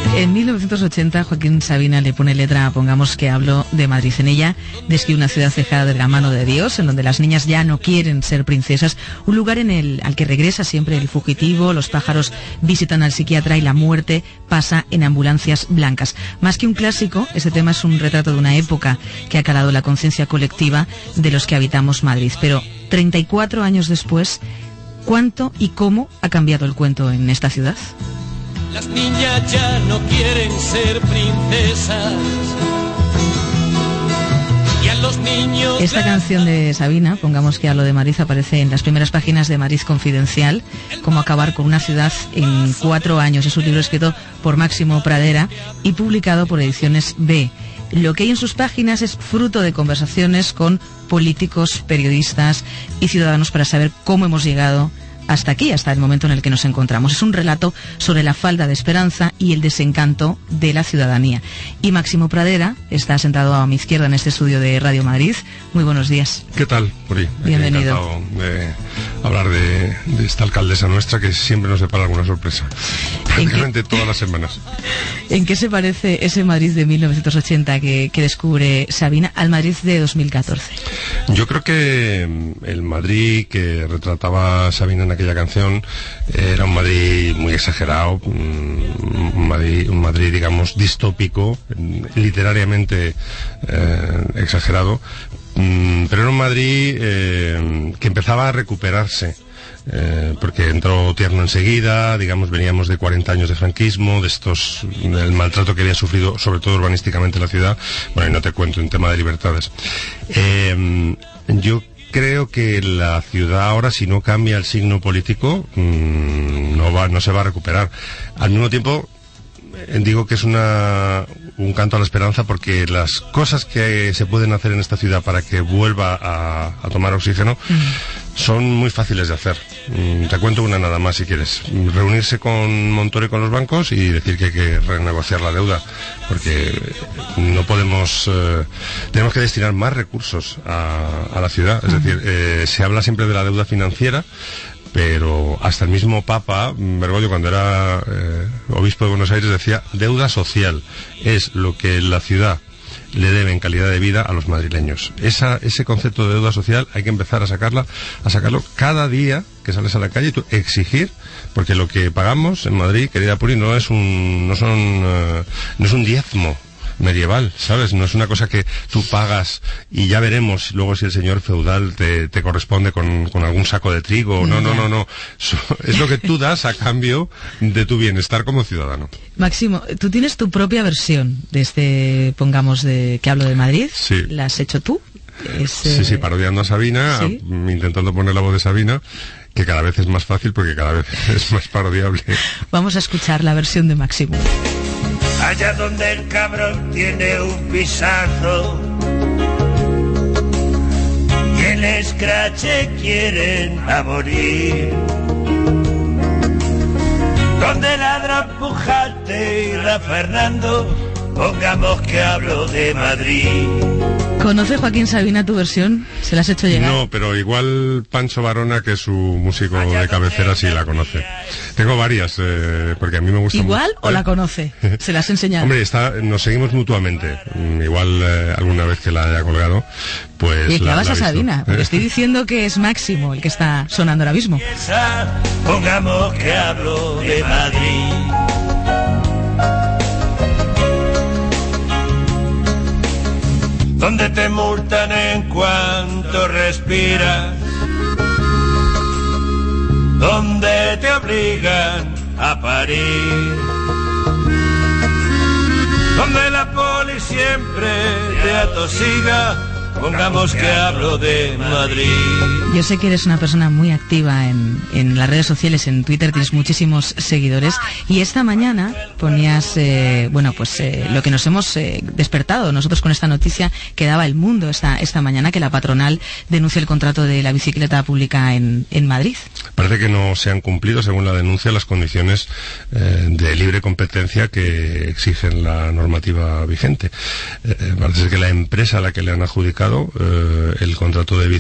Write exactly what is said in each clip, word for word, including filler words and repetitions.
En mil novecientos ochenta, Joaquín Sabina le pone letra a Pongamos que hablo de Madrid. En ella describe una ciudad dejada de la mano de Dios, en donde las niñas ya no quieren ser princesas, un lugar en el al que regresa siempre el fugitivo, los pájaros visitan al psiquiatra y la muerte pasa en ambulancias blancas. Más que un clásico, este tema es un retrato de una época que ha calado la conciencia colectiva de los que habitamos Madrid. Pero treinta y cuatro años después, ¿cuánto y cómo ha cambiado el cuento en esta ciudad? Las niñas ya no quieren ser princesas. Y a los niños... Esta canción de Sabina, Pongamos que hablo de Madrid, aparece en las primeras páginas de Madrid Confidencial, Cómo acabar con una ciudad en cuatro años. Es un libro escrito por Máximo Pradera y publicado por Ediciones B. Lo que hay en sus páginas es fruto de conversaciones con políticos, periodistas y ciudadanos para saber cómo hemos llegado hasta aquí, hasta el momento en el que nos encontramos. Es un relato sobre la falta de esperanza y el desencanto de la ciudadanía. Y Máximo Pradera está sentado a mi izquierda en este estudio de Radio Madrid. Muy buenos días. ¿Qué tal, Puri? Bienvenido. Encantado de hablar de, de esta alcaldesa nuestra que siempre nos depara alguna sorpresa. Prácticamente todas las semanas. ¿En qué se parece ese Madrid de mil novecientos ochenta que, que descubre Sabina al Madrid de dos mil catorce? Yo creo que el Madrid que retrataba Sabina en aquella canción era un Madrid muy exagerado, un Madrid, un Madrid digamos distópico, literariamente eh, exagerado, pero era un Madrid eh, que empezaba a recuperarse. Eh, porque entró Tierno enseguida, digamos, veníamos de cuarenta años de franquismo, de estos, del maltrato que había sufrido, sobre todo urbanísticamente, la ciudad. Bueno, y no te cuento en tema de libertades. Eh, yo creo que la ciudad ahora, si no cambia el signo político, mmm, no va, no se va a recuperar. Al mismo tiempo, digo que es una, un canto a la esperanza, porque las cosas que se pueden hacer en esta ciudad para que vuelva a, a tomar oxígeno mm. son muy fáciles de hacer. Mm, te cuento una nada más si quieres. Reunirse con Montoro y con los bancos y decir que hay que renegociar la deuda, porque no podemos, eh, tenemos que destinar más recursos a, a la ciudad. Es mm. decir, eh, se habla siempre de la deuda financiera, pero hasta el mismo Papa Bergoglio, cuando era eh, obispo de Buenos Aires, decía deuda social es lo que la ciudad le debe en calidad de vida a los madrileños. Esa, ese concepto de deuda social hay que empezar a sacarla, a sacarlo cada día que sales a la calle y tú exigir, porque lo que pagamos en Madrid, querida Puri, no es un, no son, uh, no es un diezmo medieval, ¿sabes? No es una cosa que tú pagas y ya veremos luego si el señor feudal te, te corresponde con, con algún saco de trigo. No, no, no, no. Es lo que tú das a cambio de tu bienestar como ciudadano. Máximo, tú tienes tu propia versión de este, pongamos, de que hablo de Madrid. Sí. ¿La has hecho tú? Es, sí, sí, parodiando a Sabina, ¿sí? a, intentando poner la voz de Sabina, que cada vez es más fácil porque cada vez es más parodiable. Vamos a escuchar la versión de Máximo. Allá donde el cabrón tiene un pizarro y el escrache quieren a morir, donde ladra Pujate y Ra Fernando, pongamos que hablo de Madrid. ¿Conoce Joaquín Sabina tu versión? ¿Se la has hecho llegar? No, pero igual Pancho Varona, que es su músico de cabecera, sí la conoce. Tengo varias, eh, porque a mí me gusta mucho. ¿Igual o la conoce? ¿Se la has enseñado? Hombre, está, nos seguimos mutuamente. Igual eh, alguna vez que la haya colgado, pues... ¿Y la, vas la a Sabina? Porque estoy diciendo que es Máximo el que está sonando ahora mismo. Pongamos que hablo de Madrid. Donde te multan en cuanto respiras, donde te obligan a parir, donde la poli siempre te atosiga, pongamos que hablo de Madrid. Yo sé que eres una persona muy activa en, en las redes sociales, en Twitter tienes muchísimos seguidores y esta mañana ponías, eh, bueno, pues eh, lo que nos hemos eh, despertado nosotros con esta noticia que daba El Mundo esta, esta mañana, que la patronal denuncia el contrato de la bicicleta pública en, en Madrid. Parece que no se han cumplido, según la denuncia, las condiciones eh, de libre competencia que exigen la normativa vigente. Eh, parece que la empresa a la que le han adjudicado eh, el contrato de Bicimat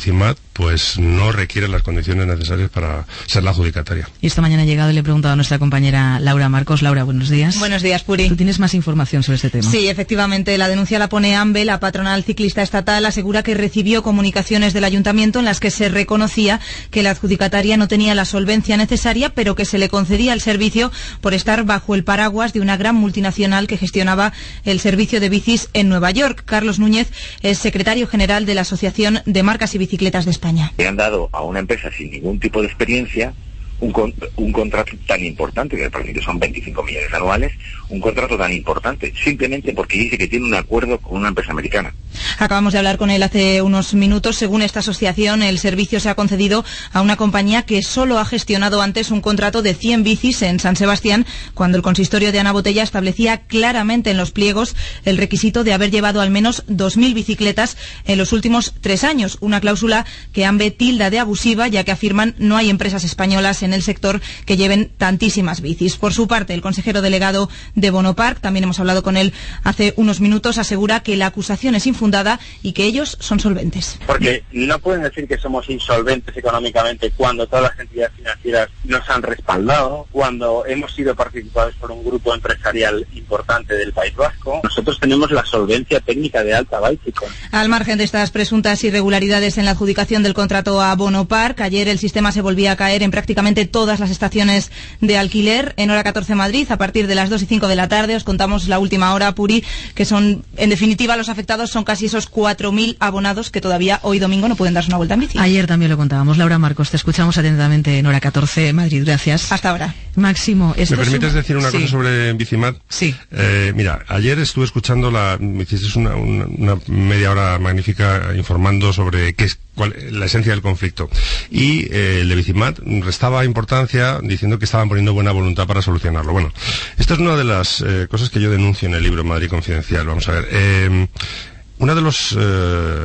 pues no requiere las condiciones necesarias para ser la adjudicataria. Y esta mañana he llegado y le he preguntado a nuestra compañera Laura Marcos. Laura, buenos días. Buenos días, Puri. ¿Tú tienes más información sobre este tema? Sí, efectivamente, la denuncia la pone AMBE. La patronal ciclista estatal asegura que recibió comunicaciones del ayuntamiento en las que se reconocía que la adjudicataria no tenía la solvencia necesaria, pero que se le concedía el servicio por estar bajo el paraguas de una gran multinacional que gestionaba el servicio de bicis en Nueva York. Carlos Núñez es secretario general de la Asociación de Marcas y Bicicletas de España. Le han dado a una empresa sin ningún tipo de experiencia un, con, un contrato tan importante, que prácticamente son veinticinco millones anuales, un contrato tan importante, simplemente porque dice que tiene un acuerdo con una empresa americana. Acabamos de hablar con él hace unos minutos. Según esta asociación, el servicio se ha concedido a una compañía que solo ha gestionado antes un contrato de cien bicis en San Sebastián, cuando el consistorio de Ana Botella establecía claramente en los pliegos el requisito de haber llevado al menos dos mil bicicletas en los últimos tres años, una cláusula que AMBE tilda de abusiva, ya que afirman no hay empresas españolas en el sector que lleven tantísimas bicis. Por su parte, el consejero delegado de Bonopark, también hemos hablado con él hace unos minutos, asegura que la acusación es infundada y que ellos son solventes. Porque no pueden decir que somos insolventes económicamente cuando todas las entidades financieras nos han respaldado, cuando hemos sido participados por un grupo empresarial importante del País Vasco. Nosotros tenemos la solvencia técnica de Alta Báltico. Al margen de estas presuntas irregularidades en la adjudicación del contrato a Bonopark, ayer el sistema se volvía a caer en prácticamente todas las estaciones de alquiler. En Hora catorce Madrid, a partir de las dos y cinco de la tarde, os contamos la última hora, Puri, que son, en definitiva, los afectados son casi esos cuatro mil abonados que todavía hoy domingo no pueden darse una vuelta en bici. Ayer también lo contábamos. Laura Marcos, te escuchamos atentamente en Hora catorce Madrid. Gracias. Hasta ahora. Máximo, ¿me permites sub... decir una sí. cosa sobre Bicimat? Sí. Eh, mira, ayer estuve escuchando la, me hiciste una, una, una media hora magnífica informando sobre qué es cuál, la esencia del conflicto. Y eh, el de Bicimat restaba importancia diciendo que estaban poniendo buena voluntad para solucionarlo. Bueno, esta es una de las eh, cosas que yo denuncio en el libro Madrid Confidencial. Vamos a ver. Eh, uno de los, eh,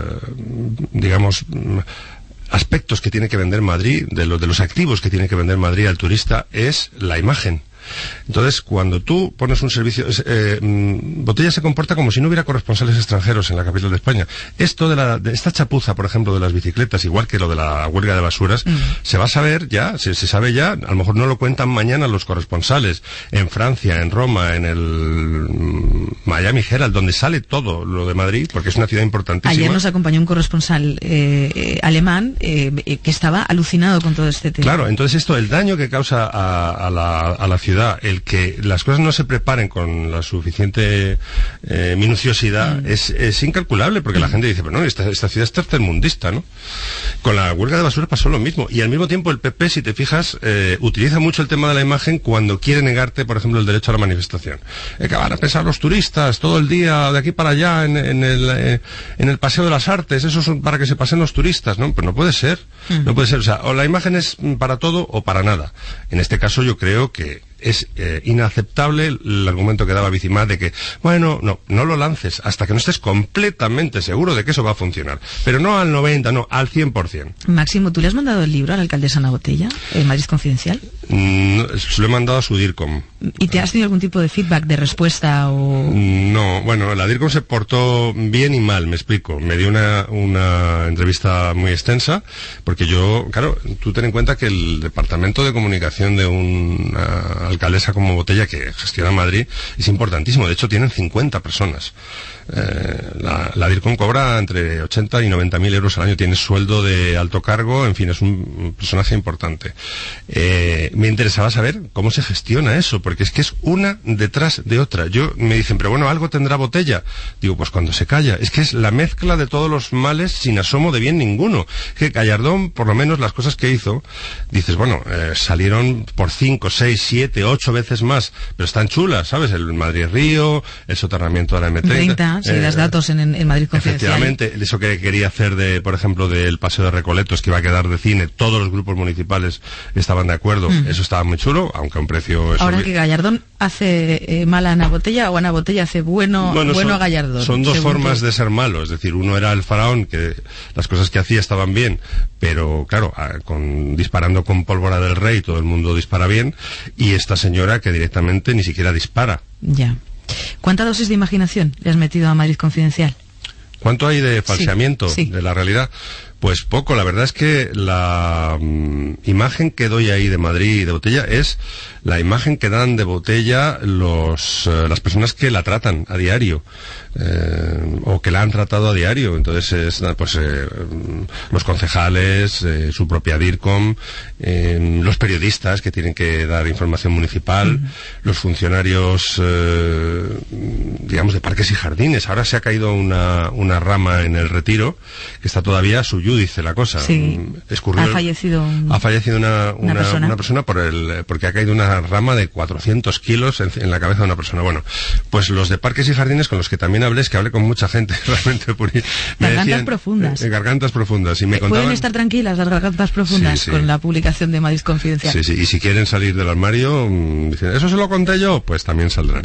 digamos, aspectos que tiene que vender Madrid, de, lo, de los activos que tiene que vender Madrid al turista, es la imagen. Entonces, cuando tú pones un servicio, eh, Botella se comporta como si no hubiera corresponsales extranjeros en la capital de España. Esto de, la, de esta chapuza, por ejemplo, de las bicicletas, igual que lo de la huelga de basuras, mm. se va a saber ya, se, se sabe ya, a lo mejor no lo cuentan mañana los corresponsales en Francia, en Roma, en el Miami Herald, donde sale todo lo de Madrid, porque es una ciudad importantísima. Ayer nos acompañó un corresponsal eh, eh, alemán eh, que estaba alucinado con todo este tema. Claro, entonces esto, el daño que causa a, a, la, a la ciudad, el que las cosas no se preparen con la suficiente eh, minuciosidad mm. es, es incalculable, porque mm. la gente dice, pero no, esta, esta ciudad es tercermundista, ¿no? Con la huelga de basura pasó lo mismo, y al mismo tiempo el P P, si te fijas, eh, utiliza mucho el tema de la imagen cuando quiere negarte, por ejemplo, el derecho a la manifestación. Eh, que van a pensar los turistas todo el día de aquí para allá en, en, el, eh, en el Paseo de las Artes, eso es para que se pasen los turistas, ¿no? Pues no puede ser, mm. no puede ser, o sea, o la imagen es para todo o para nada. En este caso yo creo que es eh, inaceptable el argumento que daba Bicimat de que, bueno, no, no lo lances hasta que no estés completamente seguro de que eso va a funcionar. Pero no al noventa, no, al cien por ciento. Máximo, ¿tú le has mandado el libro a la alcaldesa Ana Botella, en Madrid Confidencial? Mm, se lo he mandado a su DIRCOM. ¿Y te has tenido algún tipo de feedback, de respuesta o...? No, bueno, la DIRCOM se portó bien y mal, me explico. Me dio una, una entrevista muy extensa, porque yo, claro, tú ten en cuenta que el departamento de comunicación de una alcaldesa como Botella, que gestiona Madrid, es importantísimo. De hecho, tienen cincuenta personas. Eh, la, la DIRCOM cobra entre ochenta y noventa mil euros al año, tiene sueldo de alto cargo, en fin, es un personaje importante. Eh, me interesaba saber cómo se gestiona eso, porque es que es una detrás de otra. Yo me dicen, pero bueno, algo tendrá Botella. Digo, pues cuando se calla. Es que es la mezcla de todos los males sin asomo de bien ninguno. Que Gallardón, por lo menos las cosas que hizo, dices, bueno, eh, salieron por cinco, seis, siete, ocho veces más, pero están chulas, ¿sabes? El Madrid-Río, el soterramiento de la eme treinta. Sí, eh, das datos en, en Madrid Confidencial. Efectivamente, eso que quería hacer de, por ejemplo, del Paseo de Recoletos, que iba a quedar de cine, todos los grupos municipales estaban de acuerdo, mm. eso estaba muy chulo, aunque a un precio... Ahora que Gallardón hace eh, mal a Ana Botella, o Ana Botella hace bueno, bueno, bueno son, a Gallardón. Son dos formas que... de ser malo, es decir, uno era el faraón, que las cosas que hacía estaban bien, pero claro, a, con, disparando con pólvora del rey, todo el mundo dispara bien, y esta señora que directamente ni siquiera dispara. Ya. ¿Cuánta dosis de imaginación le has metido a Madrid Confidencial? ¿Cuánto hay de falseamiento sí, sí. de la realidad? Pues poco, la verdad es que la mm, imagen que doy ahí de Madrid y de Botella es la imagen que dan de Botella los eh, las personas que la tratan a diario, eh, o que la han tratado a diario. Entonces, es, pues eh, los concejales, eh, su propia DIRCOM, eh, los periodistas que tienen que dar información municipal, uh-huh. los funcionarios, eh, digamos, de parques y jardines. Ahora se ha caído una, una rama en el Retiro, que está todavía su dice la cosa. Sí. Escurrió ha fallecido un... ha fallecido una, una, una persona, una persona por el, porque ha caído una rama de cuatrocientos kilos en, en la cabeza de una persona. Bueno, pues los de parques y jardines, con los que también hablé, es que hablé con mucha gente realmente. Por, me gargantas decían, profundas. Eh, gargantas profundas. Y me contaban... Pueden estar tranquilas las gargantas profundas, sí, sí. con la publicación de Madrid Confidencial. Sí, sí. Y si quieren salir del armario, mmm, dicen, ¿eso se lo conté yo? Pues también saldrán.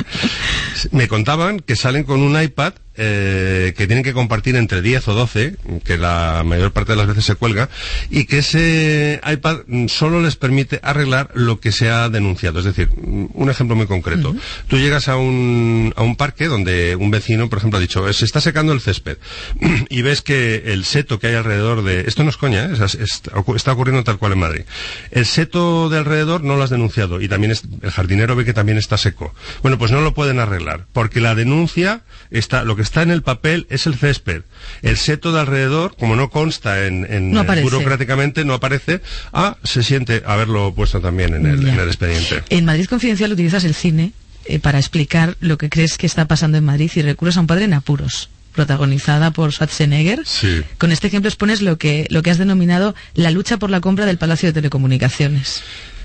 Me contaban que salen con un iPad Eh, que tienen que compartir entre diez o doce, que la mayor parte de las veces se cuelga, y que ese iPad solo les permite arreglar lo que se ha denunciado. Es decir, un ejemplo muy concreto. Uh-huh. Tú llegas a un, a un parque donde un vecino, por ejemplo, ha dicho, se está secando el césped, y ves que el seto que hay alrededor de... Esto no es coña, ¿eh? es, es, está ocurriendo tal cual en Madrid. El seto de alrededor no lo has denunciado, y también es, el jardinero ve que también está seco. Bueno, pues no lo pueden arreglar, porque la denuncia está... Lo que está en el papel es el césped. El seto de alrededor, como no consta en, en no eh, burocráticamente, no aparece. Ah, se siente haberlo puesto también en el, en el expediente. En Madrid Confidencial utilizas el cine eh, para explicar lo que crees que está pasando en Madrid y recurres a Un padre en apuros, protagonizada por Schwarzenegger. Sí. Con este ejemplo expones lo que, lo que has denominado la lucha por la compra del Palacio de Telecomunicaciones.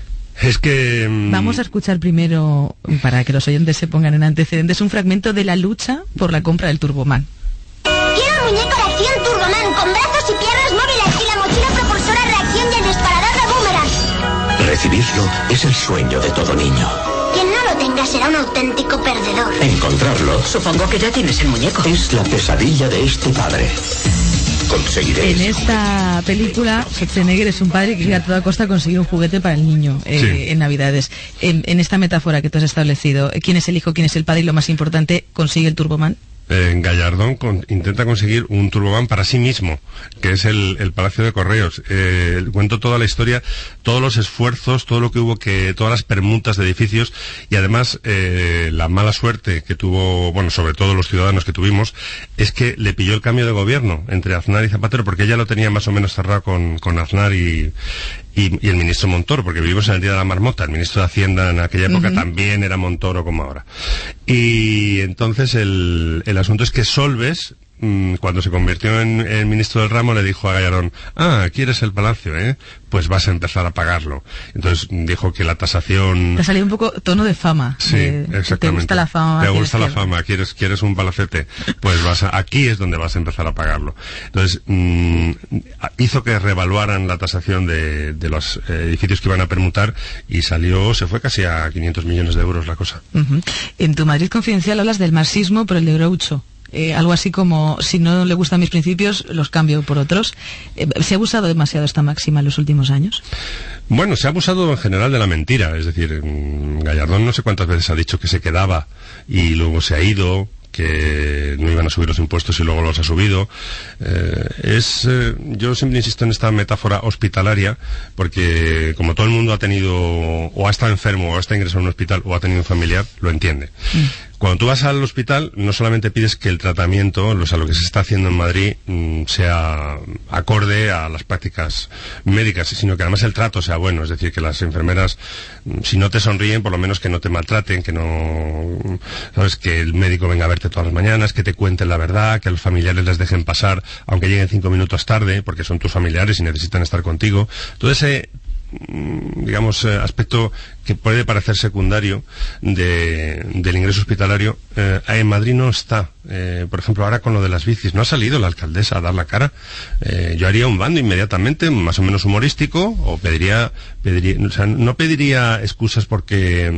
Es que... Mmm... Vamos a escuchar primero, para que los oyentes se pongan en antecedentes, un fragmento de la lucha por la compra del Turboman. Quiero un muñeco de acción Turboman, con brazos y piernas móviles y la mochila propulsora reacción y el disparador de boomerang. Recibirlo es el sueño de todo niño. Quien no lo tenga será un auténtico perdedor. Encontrarlo... Supongo que ya tienes el muñeco. Es la pesadilla de este padre. Conseguiré en esta película, Schwarzenegger es un padre que quiere a toda costa conseguir un juguete para el niño eh, sí. en Navidades. En, en esta metáfora que tú has establecido, ¿quién es el hijo, quién es el padre y lo más importante, consigue el Turboman? Eh, Gallardón con, intenta conseguir un Turboman para sí mismo, que es el, el Palacio de Correos. Eh, cuento toda la historia, todos los esfuerzos, todo lo que hubo, que todas las permutas de edificios, y además eh, la mala suerte que tuvo, bueno, sobre todo los ciudadanos que tuvimos, es que le pilló el cambio de gobierno entre Aznar y Zapatero, porque ella lo tenía más o menos cerrado con, con Aznar y, y, y el ministro Montoro, porque vivimos en el día de la marmota. El ministro de Hacienda en aquella época uh-huh. también era Montoro como ahora. Y entonces el, el asunto es que Solbes, cuando se convirtió en, en ministro del ramo, le dijo a Gallardón, ah, ¿quieres el palacio, eh? Pues vas a empezar a pagarlo. Entonces dijo que la tasación... Te ha salido un poco tono de fama. Sí, de, exactamente. Te gusta la fama. Te gusta la fama, ¿quieres, quieres un palacete? Pues vas a, aquí es donde vas a empezar a pagarlo. Entonces, mmm, hizo que revaluaran la tasación de, de los edificios que iban a permutar, y salió, se fue casi a quinientos millones de euros la cosa. Uh-huh. En tu Madrid Confidencial hablas del marxismo, pero el de Groucho. Eh, algo así como, si no le gustan mis principios, los cambio por otros. Eh, ¿Se ha abusado demasiado esta máxima en los últimos años? Bueno, se ha abusado en general de la mentira. Es decir, Gallardón no sé cuántas veces ha dicho que se quedaba y luego se ha ido, que no iban a subir los impuestos y luego los ha subido. Eh, es, eh, yo siempre insisto en esta metáfora hospitalaria, porque como todo el mundo ha tenido, o ha estado enfermo, o ha estado ingresado en un hospital, o ha tenido un familiar, lo entiende. Mm. Cuando tú vas al hospital, no solamente pides que el tratamiento, o sea, lo que se está haciendo en Madrid, mmm, sea acorde a las prácticas médicas, sino que además el trato sea bueno. Es decir, que las enfermeras, mmm, si no te sonríen, por lo menos que no te maltraten, que no, sabes, que el médico venga a verte todas las mañanas, que te cuenten la verdad, que a los familiares les dejen pasar, aunque lleguen cinco minutos tarde, porque son tus familiares y necesitan estar contigo. Todo ese, digamos, aspecto que puede parecer secundario de, del ingreso hospitalario, eh, en Madrid no está. Eh, por ejemplo, ahora con lo de las bicis, no ha salido la alcaldesa a dar la cara. Eh, yo haría un bando inmediatamente, más o menos humorístico, o pediría, pediría, o sea, no pediría excusas porque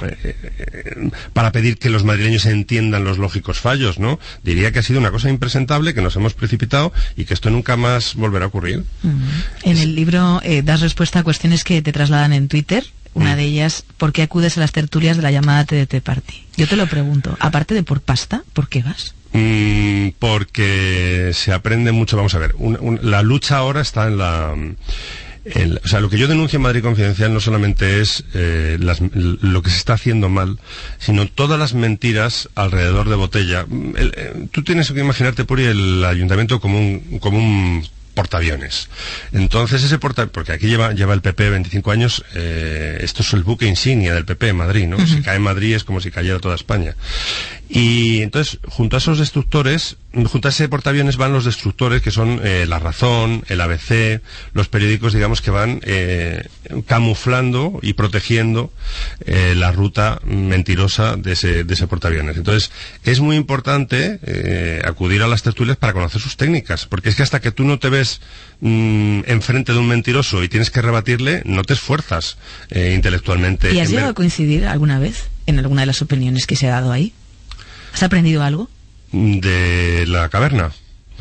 eh, para pedir que los madrileños entiendan los lógicos fallos, ¿no? Diría que ha sido una cosa impresentable, que nos hemos precipitado y que esto nunca más volverá a ocurrir. Mm. En el libro eh, das respuesta a cuestiones que te trasladan en Twitter. Una de ellas, ¿por qué acudes a las tertulias de la llamada T D T Party? Yo te lo pregunto, aparte de por pasta, ¿por qué vas? Mm, porque se aprende mucho. Vamos a ver, un, un, la lucha ahora está en la... El, o sea, lo que yo denuncio en Madrid Confidencial no solamente es eh, las, lo que se está haciendo mal, sino todas las mentiras alrededor de Botella. El, el, tú tienes que imaginarte, Puri, el ayuntamiento como un, como un portaaviones. Entonces ese portaaviones, porque aquí lleva, lleva el P P veinticinco años, eh, esto es el buque insignia del P P en Madrid, ¿no? Uh-huh. Si cae en Madrid es como si cayera toda España. Y entonces, junto a esos destructores, junto a ese portaaviones van los destructores que son eh, La Razón, el A B C, los periódicos, digamos, que van eh, camuflando y protegiendo eh, la ruta mentirosa de ese, de ese portaaviones. Entonces, es muy importante eh, acudir a las tertulias para conocer sus técnicas, porque es que hasta que tú no te ves mmm, enfrente de un mentiroso y tienes que rebatirle, no te esfuerzas eh, intelectualmente. ¿Y has llegado ver... a coincidir alguna vez en alguna de las opiniones que se ha dado ahí? ¿Has aprendido algo? ¿De La Caverna?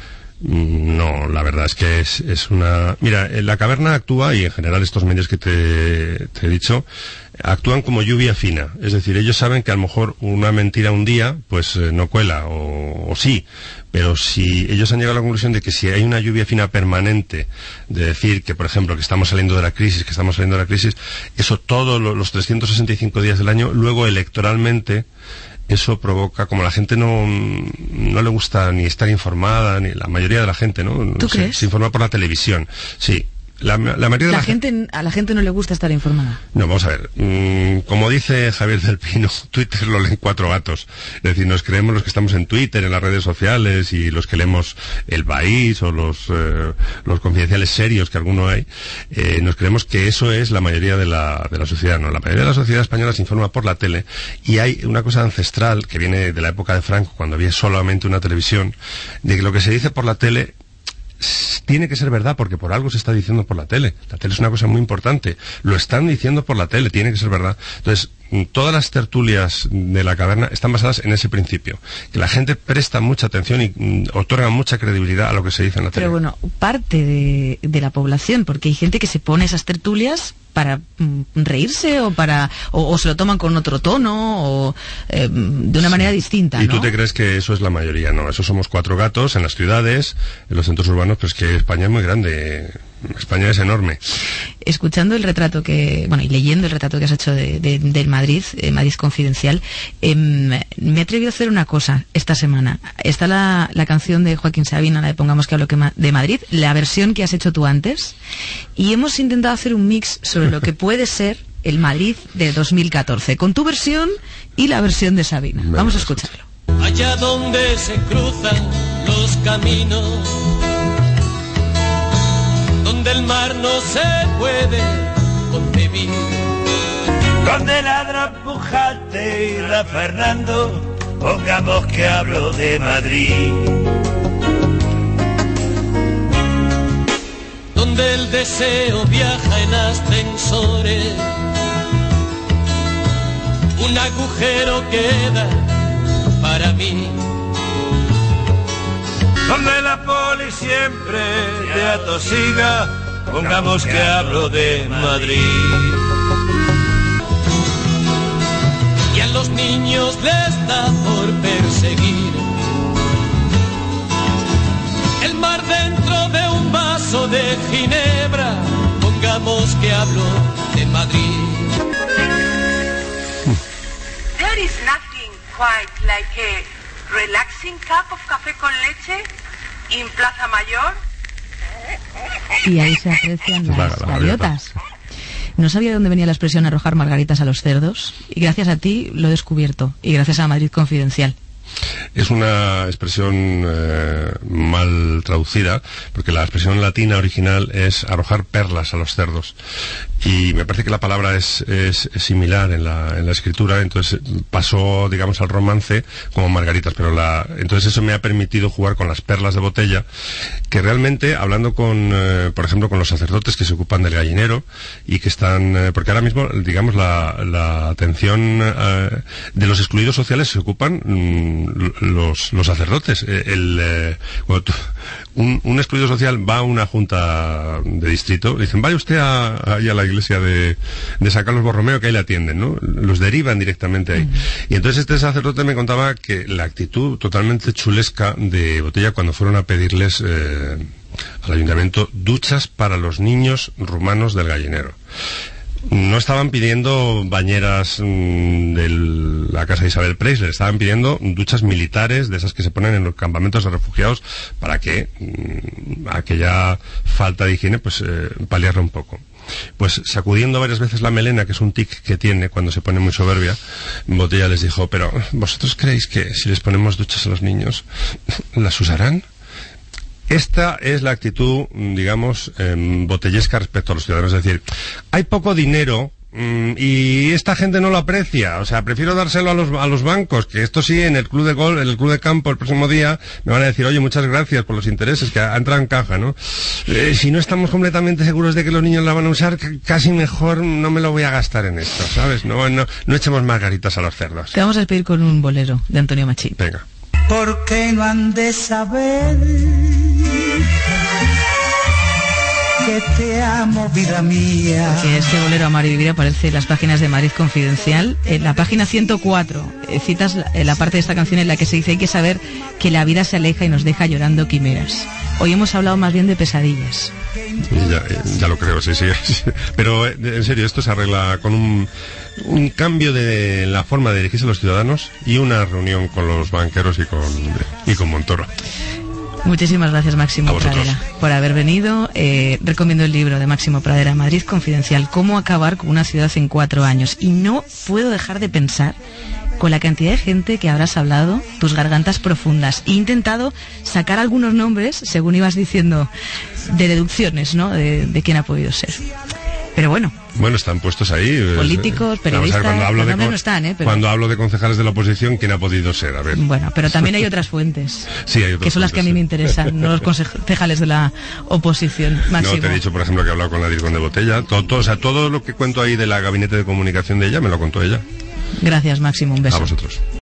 No, la verdad es que es, es una... Mira, La Caverna actúa, y en general estos medios que te, te he dicho, actúan como lluvia fina. Es decir, ellos saben que a lo mejor una mentira un día, pues eh, no cuela, o, o sí. Pero si ellos han llegado a la conclusión de que si hay una lluvia fina permanente, de decir que, por ejemplo, que estamos saliendo de la crisis, que estamos saliendo de la crisis, eso todos los trescientos sesenta y cinco días del año, luego electoralmente... Eso provoca, como la gente no, no le gusta ni estar informada, ni la mayoría de la gente, ¿no? ¿Tú se, crees? Se informa por la televisión, sí. La, la mayoría de la, la gente, gente, a la gente no le gusta estar informada. No, vamos a ver. Mmm, como dice Javier del Pino, Twitter lo leen cuatro gatos. Es decir, nos creemos los que estamos en Twitter, en las redes sociales, y los que leemos El País o los, eh, los confidenciales serios que alguno hay, eh, nos creemos que eso es la mayoría de la, de la sociedad. No, la mayoría de la sociedad española se informa por la tele, y hay una cosa ancestral que viene de la época de Franco, cuando había solamente una televisión, de que lo que se dice por la tele tiene que ser verdad, porque por algo se está diciendo por la tele. La tele es una cosa muy importante. Lo están diciendo por la tele, tiene que ser verdad. Entonces, todas las tertulias de La Caverna están basadas en ese principio. Que la gente presta mucha atención y mm, otorga mucha credibilidad a lo que se dice en la tele. Pero bueno, parte de, de la población, porque hay gente que se pone esas tertulias para mm, reírse o para o, o se lo toman con otro tono o eh, de una manera distinta, ¿no? ¿Y tú te crees que eso es la mayoría? No, eso somos cuatro gatos en las ciudades, en los centros urbanos, pero es que España es muy grande. España es enorme. Escuchando el retrato que, bueno, y leyendo el retrato que has hecho de, de, del Madrid, eh, Madrid Confidencial, eh, me he atrevido a hacer una cosa esta semana. Está la, la canción de Joaquín Sabina, la de Pongamos que hablo que ma- de Madrid, la versión que has hecho tú antes, y hemos intentado hacer un mix sobre lo que puede ser el Madrid de dos mil catorce, con tu versión y la versión de Sabina. Me Vamos a escucharlo. Allá donde se cruzan los caminos, donde el mar no se puede concebir, donde ladra Pujate y Ra Fernando, pongamos que hablo de Madrid. Donde el deseo viaja en ascensores, un agujero queda para mí. Donde la poli siempre te atosiga, pongamos que hablo de Madrid. Y a los niños les da por perseguir el mar dentro de un vaso de ginebra, pongamos que hablo de Madrid. There is nothing quite like a relaxing cup of café con leche en Plaza Mayor. Y ahí se aprecian las la, la gaviotas. No sabía de dónde venía la expresión arrojar margaritas a los cerdos, y gracias a ti lo he descubierto, y gracias a Madrid Confidencial. Es una expresión eh, mal traducida, porque la expresión latina original es arrojar perlas a los cerdos. Y me parece que la palabra es, es, es similar en la, en la escritura, entonces pasó, digamos, al romance como margaritas, pero la, entonces eso me ha permitido jugar con las perlas de botella, que realmente, hablando con, eh, por ejemplo, con los sacerdotes que se ocupan del gallinero, y que están, eh, porque ahora mismo, digamos, la, la atención eh, de los excluidos sociales se ocupan mmm, mm, los, los sacerdotes. El, eh, bueno, tú, un, un excluido social va a una junta de distrito, le dicen, vaya usted a, a, a la iglesia de, de San Carlos Borromeo, que ahí le atienden, ¿no? Los derivan directamente ahí. Uh-huh. Y entonces este sacerdote me contaba que la actitud totalmente chulesca de Botella cuando fueron a pedirles eh, al ayuntamiento duchas para los niños rumanos del gallinero. No estaban pidiendo bañeras mmm, de la casa de Isabel Preisler, estaban pidiendo duchas militares, de esas que se ponen en los campamentos de refugiados, para que mmm, aquella falta de higiene pues eh, paliarla un poco. Pues sacudiendo varias veces la melena, que es un tic que tiene cuando se pone muy soberbia, Botella les dijo, pero ¿vosotros creéis que si les ponemos duchas a los niños, las usarán? Esta es la actitud, digamos, eh, botellesca respecto a los ciudadanos. Es decir, hay poco dinero mmm, y esta gente no lo aprecia. O sea, prefiero dárselo a los, a los bancos, que esto sí, en el club de gol, en el club de campo el próximo día me van a decir, oye, muchas gracias por los intereses, que ha entrado en caja, ¿no? Eh, si no estamos completamente seguros de que los niños la van a usar, casi mejor no me lo voy a gastar en esto, ¿sabes? No, no, no echemos margaritas a los cerdos. Te vamos a despedir con un bolero de Antonio Machín. Venga. ¿Por qué no han de saber que te amo, vida mía? Que este bolero Amar y Vivir aparece en las páginas de Madrid Confidencial. En la página ciento cuatro eh, citas la, la parte de esta canción en la que se dice: hay que saber que la vida se aleja y nos deja llorando quimeras. Hoy hemos hablado más bien de pesadillas. Ya, ya lo creo, sí, sí, sí. Pero en serio, esto se arregla con un, un cambio de la forma de dirigirse a los ciudadanos y una reunión con los banqueros y con, y con Montoro. Muchísimas gracias, Máximo Pradera, por haber venido. Eh, recomiendo el libro de Máximo Pradera, Madrid Confidencial, Cómo acabar con una ciudad en cuatro años. Y no puedo dejar de pensar con la cantidad de gente que habrás hablado, tus gargantas profundas. He intentado sacar algunos nombres, según ibas diciendo, de deducciones, ¿no?, de, de quién ha podido ser. Pero bueno. Bueno, están puestos ahí. Políticos, periodistas, cuando hablo los de nombres no están, ¿eh? Pero... Cuando hablo de concejales de la oposición, ¿quién ha podido ser? A ver. Bueno, pero también hay otras fuentes. Sí, hay otras que son las fuentes, que a mí sí. me interesan, no los concejales de la oposición. Máximo. No, te he dicho, por ejemplo, que he hablado con la Dircón de Botella. Todo, todo, o sea, todo lo que cuento ahí de la gabinete de comunicación de ella, me lo contó ella. Gracias, Máximo. Un beso. A vosotros.